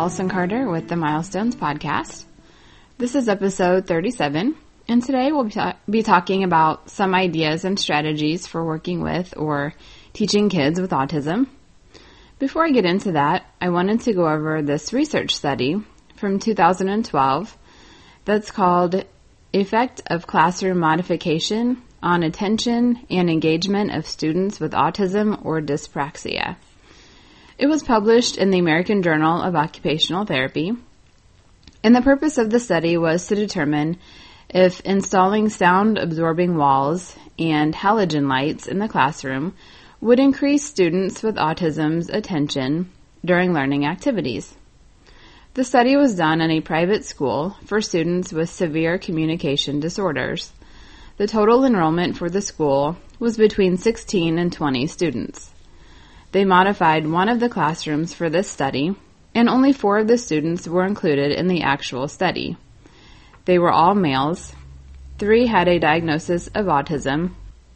Allison Carter with the Milestones Podcast. This is episode 37, and today we'll be talking about some ideas and strategies for working with or teaching kids with autism. Before I get into that, I wanted to go over this research study from 2012 that's called Effect of Classroom Modification on Attention and Engagement of Students with Autism or Dyspraxia. It was published in the American Journal of Occupational Therapy, and the purpose of the study was to determine if installing sound-absorbing walls and halogen lights in the classroom would increase students with autism's attention during learning activities. The study was done in a private school for students with severe communication disorders. The total enrollment for the school was between 16 and 20 students. They modified one of the classrooms for this study, and only 4 of the students were included in the actual study. They were all males, 3 had a diagnosis of autism,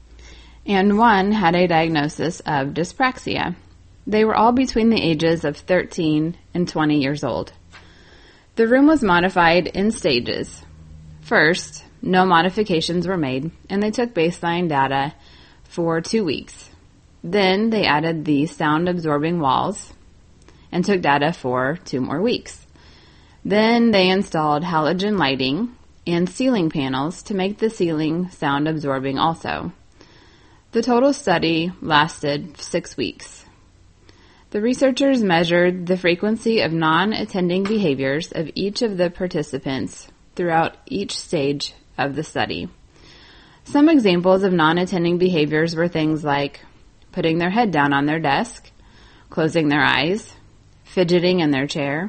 and 1 had a diagnosis of dyspraxia. They were all between the ages of 13 and 20 years old. The room was modified in stages. First, no modifications were made, and they took baseline data for 2 weeks. Then they added the sound-absorbing walls and took data for 2 more weeks. Then they installed halogen lighting and ceiling panels to make the ceiling sound-absorbing also. The total study lasted 6 weeks. The researchers measured the frequency of non-attending behaviors of each of the participants throughout each stage of the study. Some examples of non-attending behaviors were things like putting their head down on their desk, closing their eyes, fidgeting in their chair,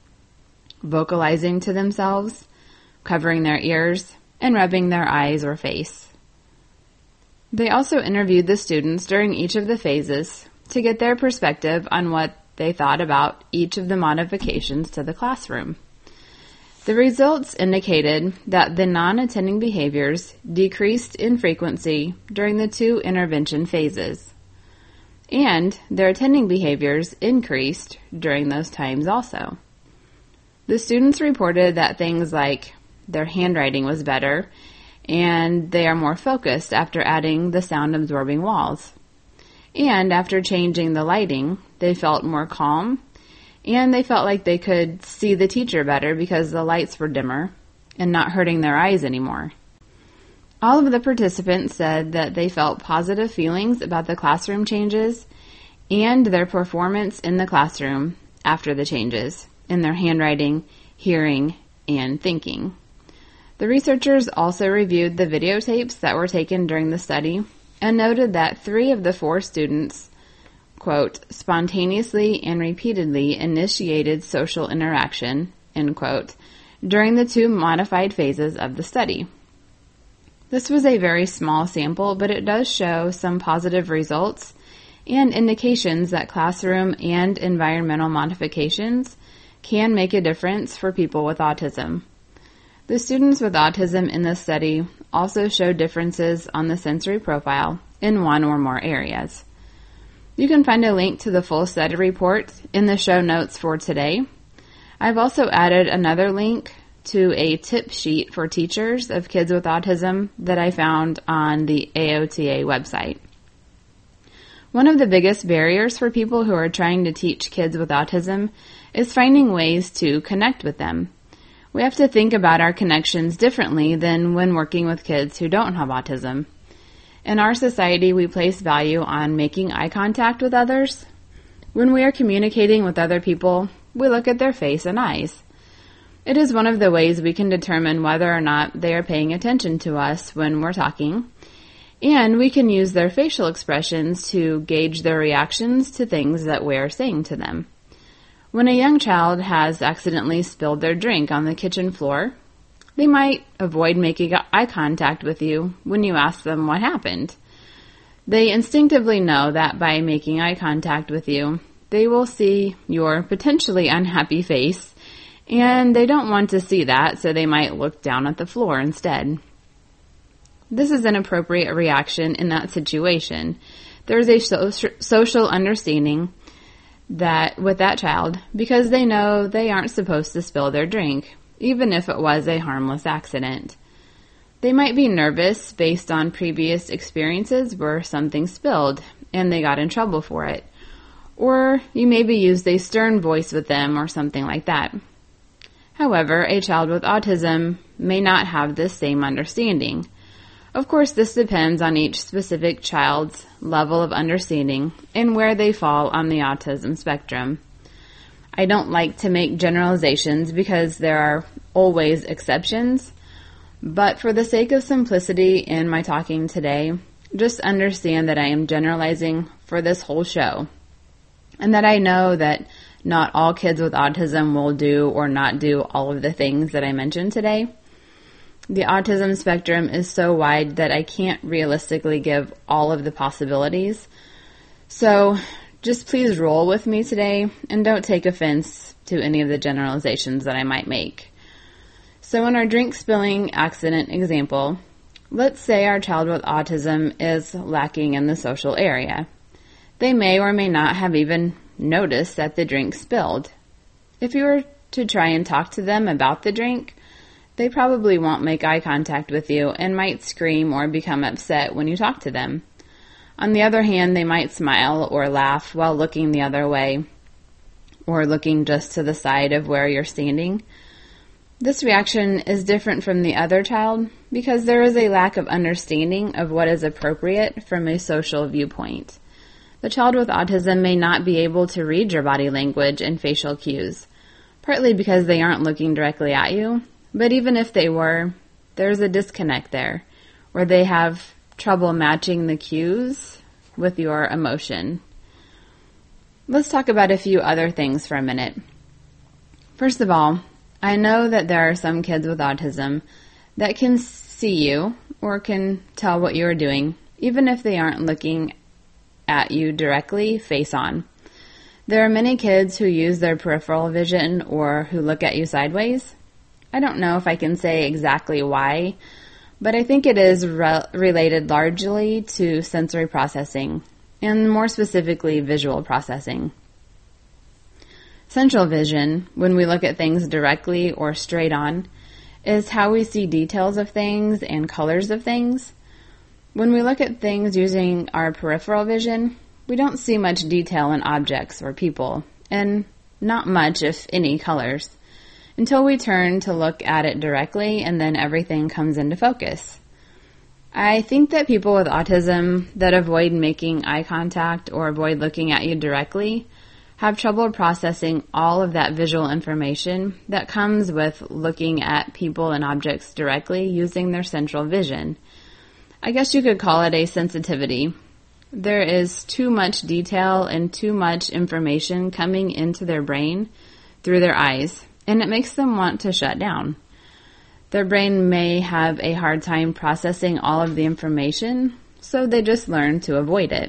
vocalizing to themselves, covering their ears, and rubbing their eyes or face. They also interviewed the students during each of the phases to get their perspective on what they thought about each of the modifications to the classroom. The results indicated that the non-attending behaviors decreased in frequency during the 2 intervention phases, and their attending behaviors increased during those times also. The students reported that things like their handwriting was better and they are more focused after adding the sound-absorbing walls. And after changing the lighting, they felt more calm and they felt like they could see the teacher better because the lights were dimmer and not hurting their eyes anymore. All of the participants said that they felt positive feelings about the classroom changes and their performance in the classroom after the changes in their handwriting, hearing, and thinking. The researchers also reviewed the videotapes that were taken during the study and noted that 3 of the 4 students, quote, spontaneously and repeatedly initiated social interaction, end quote, during the 2 modified phases of the study. This was a very small sample, but it does show some positive results and indications that classroom and environmental modifications can make a difference for people with autism. The students with autism in this study also showed differences on the sensory profile in 1 or more areas. You can find a link to the full study report in the show notes for today. I've also added another link to a tip sheet for teachers of kids with autism that I found on the AOTA website. One of the biggest barriers for people who are trying to teach kids with autism is finding ways to connect with them. We have to think about our connections differently than when working with kids who don't have autism. In our society, we place value on making eye contact with others. When we are communicating with other people, we look at their face and eyes. It is one of the ways we can determine whether or not they are paying attention to us when we're talking, and we can use their facial expressions to gauge their reactions to things that we're saying to them. When a young child has accidentally spilled their drink on the kitchen floor, they might avoid making eye contact with you when you ask them what happened. They instinctively know that by making eye contact with you, they will see your potentially unhappy face, and they don't want to see that, so they might look down at the floor instead. This is an appropriate reaction in that situation. There is a social understanding with that child because they know they aren't supposed to spill their drink, even if it was a harmless accident. They might be nervous based on previous experiences where something spilled and they got in trouble for it. Or you maybe used a stern voice with them or something like that. However, a child with autism may not have this same understanding. Of course, this depends on each specific child's level of understanding and where they fall on the autism spectrum. I don't like to make generalizations because there are always exceptions, but for the sake of simplicity in my talking today, just understand that I am generalizing for this whole show, and that I know that not all kids with autism will do or not do all of the things that I mentioned today. The autism spectrum is so wide that I can't realistically give all of the possibilities. So just please roll with me today and don't take offense to any of the generalizations that I might make. So in our drink spilling accident example, let's say our child with autism is lacking in the social area. They may or may not have even noticed that the drink spilled. If you were to try and talk to them about the drink, they probably won't make eye contact with you and might scream or become upset when you talk to them. On the other hand, they might smile or laugh while looking the other way or looking just to the side of where you're standing. This reaction is different from the other child because there is a lack of understanding of what is appropriate from a social viewpoint. The child with autism may not be able to read your body language and facial cues, partly because they aren't looking directly at you, but even if they were, there's a disconnect there, where they have trouble matching the cues with your emotion. Let's talk about a few other things for a minute. First of all, I know that there are some kids with autism that can see you or can tell what you are doing, even if they aren't looking at you directly face on. There are many kids who use their peripheral vision or who look at you sideways. I don't know if I can say exactly why, but I think it is related largely to sensory processing, and more specifically visual processing. Central vision, when we look at things directly or straight on, is how we see details of things and colors of things. When we look at things using our peripheral vision, we don't see much detail in objects or people, and not much, if any, colors, until we turn to look at it directly and then everything comes into focus. I think that people with autism that avoid making eye contact or avoid looking at you directly have trouble processing all of that visual information that comes with looking at people and objects directly using their central vision. I guess you could call it a sensitivity. There is too much detail and too much information coming into their brain through their eyes, and it makes them want to shut down. Their brain may have a hard time processing all of the information, so they just learn to avoid it.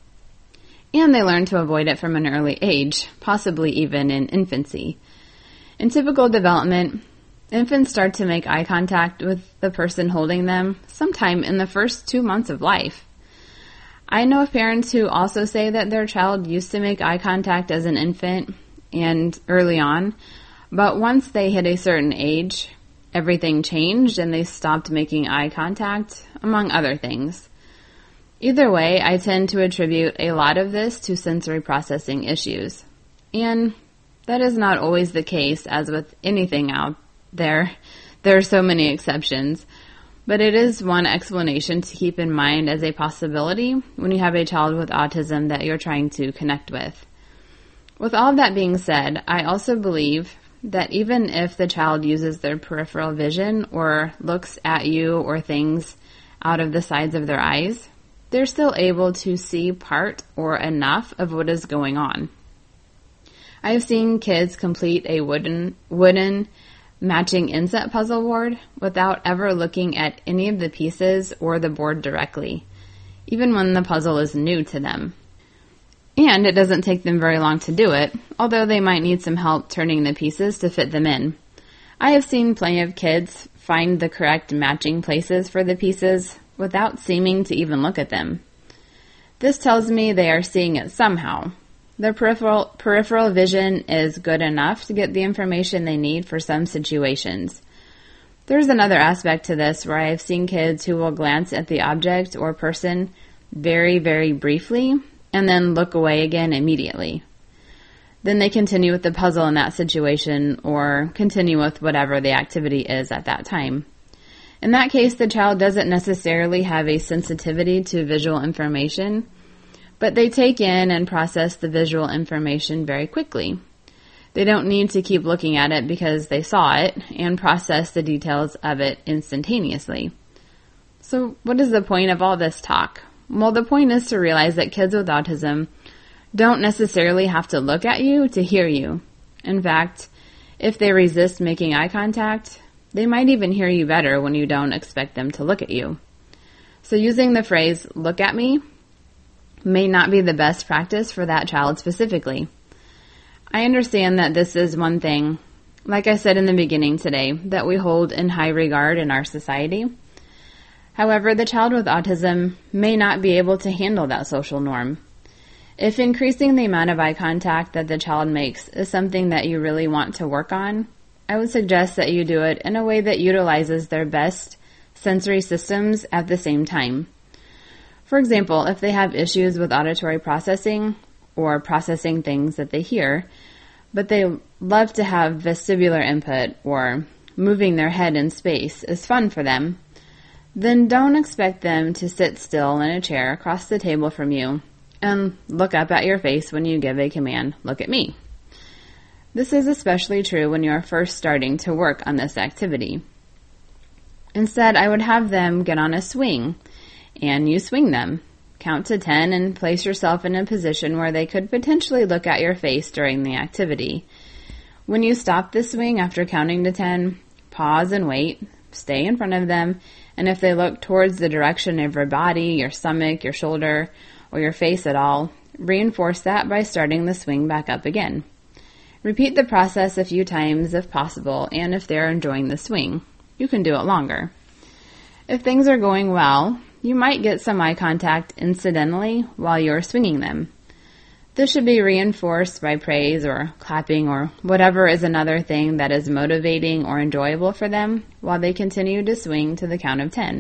And they learn to avoid it from an early age, possibly even in infancy. In typical development, infants start to make eye contact with the person holding them sometime in the first 2 months of life. I know of parents who also say that their child used to make eye contact as an infant and early on, but once they hit a certain age, everything changed and they stopped making eye contact, among other things. Either way, I tend to attribute a lot of this to sensory processing issues. And that is not always the case, as with anything out there. There are so many exceptions. But it is one explanation to keep in mind as a possibility when you have a child with autism that you're trying to connect with. With all of that being said, I also believe that even if the child uses their peripheral vision or looks at you or things out of the sides of their eyes, they're still able to see part or enough of what is going on. I've seen kids complete a wooden matching inset puzzle board without ever looking at any of the pieces or the board directly, even when the puzzle is new to them. And it doesn't take them very long to do it, although they might need some help turning the pieces to fit them in. I have seen plenty of kids find the correct matching places for the pieces without seeming to even look at them. This tells me they are seeing it somehow. Their peripheral vision is good enough to get the information they need for some situations. There's another aspect to this where I've seen kids who will glance at the object or person very, very briefly and then look away again immediately. Then they continue with the puzzle in that situation or continue with whatever the activity is at that time. In that case, the child doesn't necessarily have a sensitivity to visual information, but they take in and process the visual information very quickly. They don't need to keep looking at it because they saw it and process the details of it instantaneously. So what is the point of all this talk? Well, the point is to realize that kids with autism don't necessarily have to look at you to hear you. In fact, if they resist making eye contact, they might even hear you better when you don't expect them to look at you. So using the phrase, "look at me," may not be the best practice for that child specifically. I understand that this is one thing, like I said in the beginning today, that we hold in high regard in our society. However, the child with autism may not be able to handle that social norm. If increasing the amount of eye contact that the child makes is something that you really want to work on, I would suggest that you do it in a way that utilizes their best sensory systems at the same time. For example, if they have issues with auditory processing or processing things that they hear, but they love to have vestibular input or moving their head in space is fun for them, then don't expect them to sit still in a chair across the table from you and look up at your face when you give a command, "Look at me." This is especially true when you are first starting to work on this activity. Instead, I would have them get on a swing, and you swing them. Count to 10 and place yourself in a position where they could potentially look at your face during the activity. When you stop the swing after counting to 10, pause and wait, stay in front of them, and if they look towards the direction of your body, your stomach, your shoulder, or your face at all, reinforce that by starting the swing back up again. Repeat the process a few times if possible, and if they're enjoying the swing, you can do it longer. If things are going well, you might get some eye contact incidentally while you're swinging them. This should be reinforced by praise or clapping or whatever is another thing that is motivating or enjoyable for them while they continue to swing to the count of 10.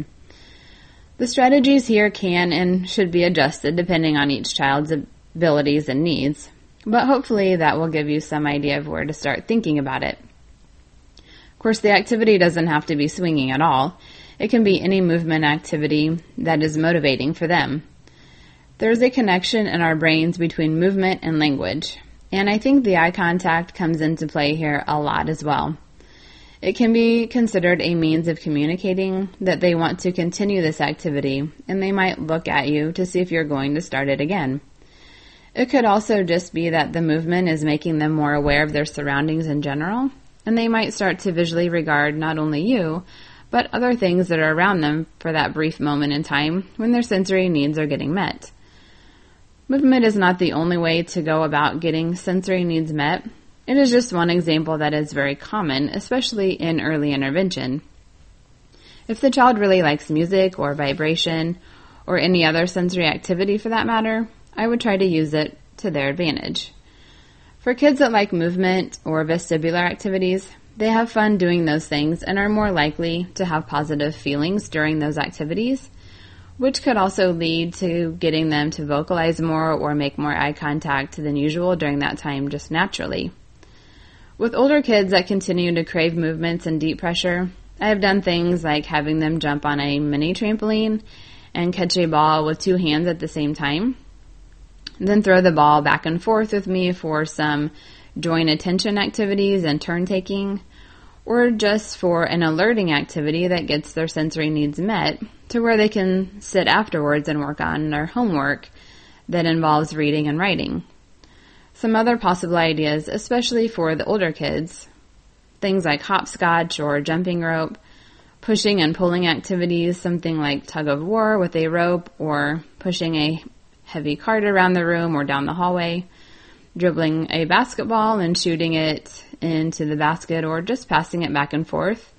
The strategies here can and should be adjusted depending on each child's abilities and needs, but hopefully that will give you some idea of where to start thinking about it. Of course, the activity doesn't have to be swinging at all. It can be any movement activity that is motivating for them. There's a connection in our brains between movement and language, and I think the eye contact comes into play here a lot as well. It can be considered a means of communicating that they want to continue this activity, and they might look at you to see if you're going to start it again. It could also just be that the movement is making them more aware of their surroundings in general, and they might start to visually regard not only you, but other things that are around them for that brief moment in time when their sensory needs are getting met. Movement is not the only way to go about getting sensory needs met. It is just one example that is very common, especially in early intervention. If the child really likes music or vibration or any other sensory activity for that matter, I would try to use it to their advantage. For kids that like movement or vestibular activities, they have fun doing those things and are more likely to have positive feelings during those activities, which could also lead to getting them to vocalize more or make more eye contact than usual during that time just naturally. With older kids that continue to crave movements and deep pressure, I have done things like having them jump on a mini trampoline and catch a ball with 2 hands at the same time, then throw the ball back and forth with me for some joint attention activities and turn taking, or just for an alerting activity that gets their sensory needs met to where they can sit afterwards and work on their homework that involves reading and writing. Some other possible ideas, especially for the older kids, things like hopscotch or jumping rope, pushing and pulling activities, something like tug of war with a rope or pushing a heavy cart around the room or down the hallway, dribbling a basketball and shooting it into the basket or just passing it back and forth.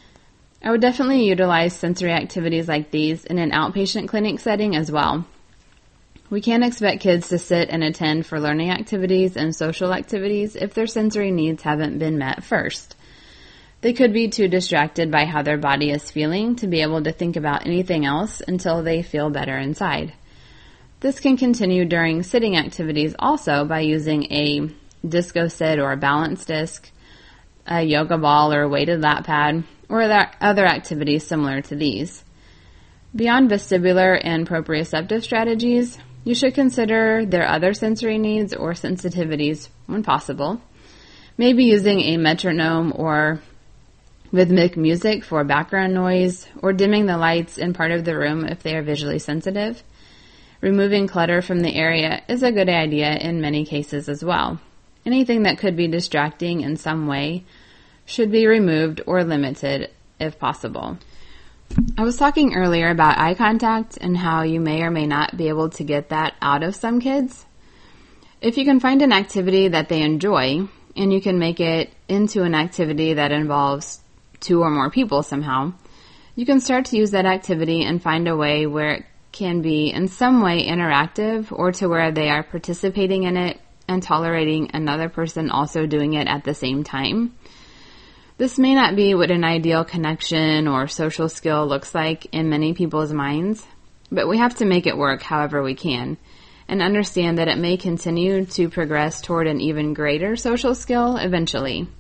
I would definitely utilize sensory activities like these in an outpatient clinic setting as well. We can't expect kids to sit and attend for learning activities and social activities if their sensory needs haven't been met first. They could be too distracted by how their body is feeling to be able to think about anything else until they feel better inside. This can continue during sitting activities also by using a disco sit or a balance disc, a yoga ball or a weighted lap pad, or other activities similar to these. Beyond vestibular and proprioceptive strategies, you should consider their other sensory needs or sensitivities when possible. Maybe using a metronome or rhythmic music for background noise, or dimming the lights in part of the room if they are visually sensitive. Removing clutter from the area is a good idea in many cases as well. Anything that could be distracting in some way should be removed or limited if possible. I was talking earlier about eye contact and how you may or may not be able to get that out of some kids. If you can find an activity that they enjoy and you can make it into an activity that involves 2 or more people somehow, you can start to use that activity and find a way where it can be in some way interactive or to where they are participating in it and tolerating another person also doing it at the same time. This may not be what an ideal connection or social skill looks like in many people's minds, but we have to make it work however we can and understand that it may continue to progress toward an even greater social skill eventually.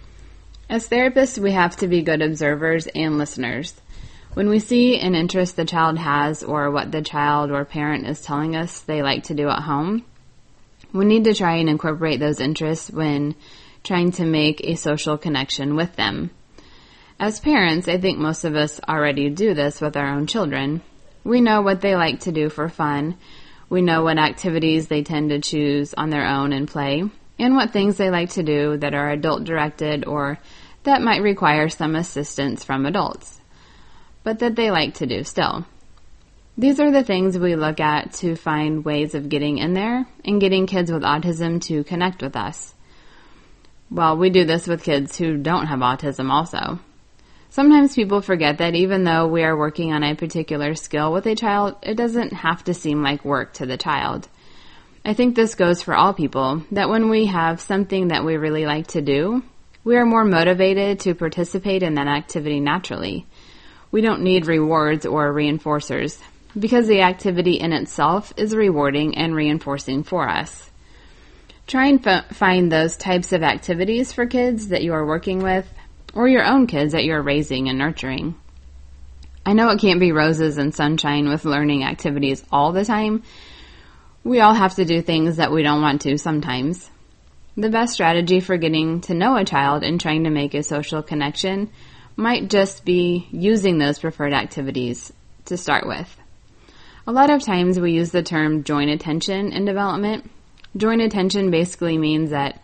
As therapists, we have to be good observers and listeners. When we see an interest the child has or what the child or parent is telling us they like to do at home, we need to try and incorporate those interests when trying to make a social connection with them. As parents, I think most of us already do this with our own children. We know what they like to do for fun. We know what activities they tend to choose on their own and play, and what things they like to do that are adult-directed or that might require some assistance from adults, but that they like to do still. These are the things we look at to find ways of getting in there and getting kids with autism to connect with us. Well, we do this with kids who don't have autism also. Sometimes people forget that even though we are working on a particular skill with a child, it doesn't have to seem like work to the child. I think this goes for all people, that when we have something that we really like to do, we are more motivated to participate in that activity naturally. We don't need rewards or reinforcers, because the activity in itself is rewarding and reinforcing for us. Try and find those types of activities for kids that you are working with, or your own kids that you're raising and nurturing. I know it can't be roses and sunshine with learning activities all the time. We all have to do things that we don't want to sometimes. The best strategy for getting to know a child and trying to make a social connection might just be using those preferred activities to start with. A lot of times we use the term joint attention in development. Joint attention basically means that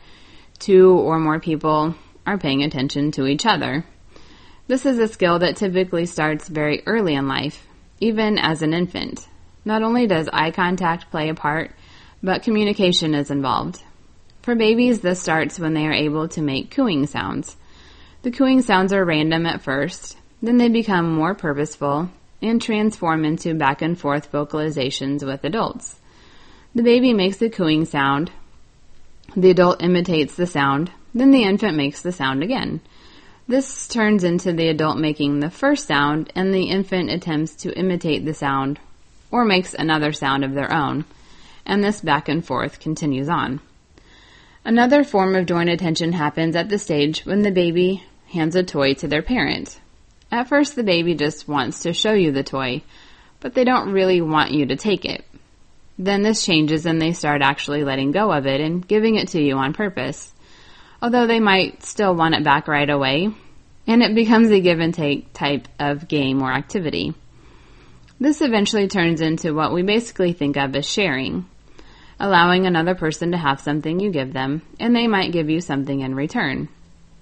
2 or more people are paying attention to each other. This is a skill that typically starts very early in life, even as an infant. Not only does eye contact play a part, but communication is involved. For babies, this starts when they are able to make cooing sounds. The cooing sounds are random at first, then they become more purposeful and transform into back and forth vocalizations with adults. The baby makes the cooing sound, the adult imitates the sound, then the infant makes the sound again. This turns into the adult making the first sound, and the infant attempts to imitate the sound or makes another sound of their own, and this back and forth continues on. Another form of joint attention happens at the stage when the baby hands a toy to their parent. At first, the baby just wants to show you the toy, but they don't really want you to take it. Then this changes and they start actually letting go of it and giving it to you on purpose, although they might still want it back right away, and it becomes a give and take type of game or activity. This eventually turns into what we basically think of as sharing, allowing another person to have something you give them, and they might give you something in return.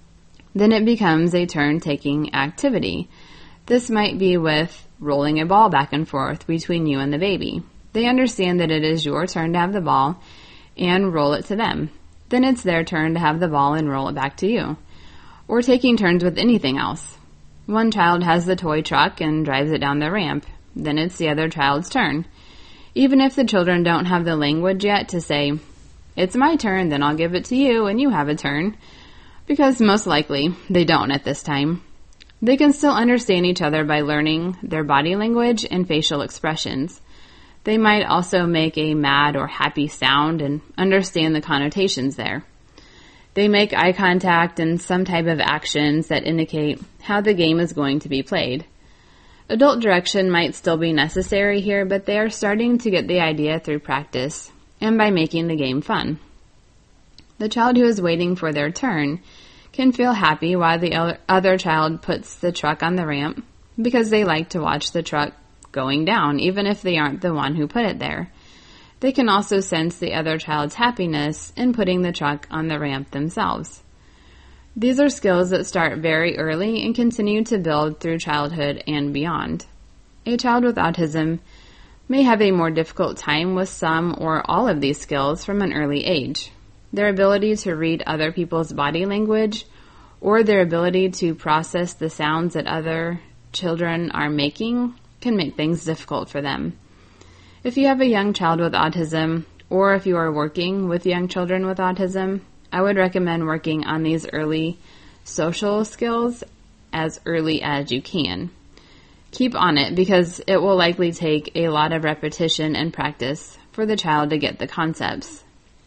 Then it becomes a turn-taking activity. This might be with rolling a ball back and forth between you and the baby. They understand that it is your turn to have the ball and roll it to them. Then it's their turn to have the ball and roll it back to you. Or taking turns with anything else. One child has the toy truck and drives it down the ramp. Then it's the other child's turn. even if the children don't have the language yet to say, "It's my turn, then I'll give it to you, and you have a turn," because most likely they don't at this time. They can still understand each other by learning their body language and facial expressions. They might also make a mad or happy sound and understand the connotations there. They make eye contact and some type of actions that indicate how the game is going to be played. Adult direction might still be necessary here, but they are starting to get the idea through practice and by making the game fun. The child who is waiting for their turn can feel happy while the other child puts the truck on the ramp because they like to watch the truck going down, even if they aren't the one who put it there. They can also sense the other child's happiness in putting the truck on the ramp themselves. These are skills that start very early and continue to build through childhood and beyond. A child with autism may have a more difficult time with some or all of these skills from an early age. Their ability to read other people's body language or their ability to process the sounds that other children are making can make things difficult for them. If you have a young child with autism, or if you are working with young children with autism, I would recommend working on these early social skills as early as you can. Keep on it because it will likely take a lot of repetition and practice for the child to get the concepts.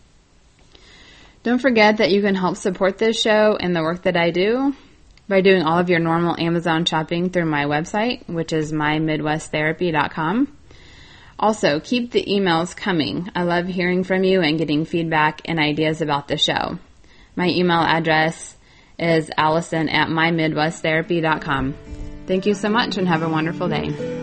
Don't forget that you can help support this show and the work that I do by doing all of your normal Amazon shopping through my website, which is mymidwesttherapy.com. Also, keep the emails coming. I love hearing from you and getting feedback and ideas about the show. My email address is allison@mymidwesttherapy.com. Thank you so much and have a wonderful day.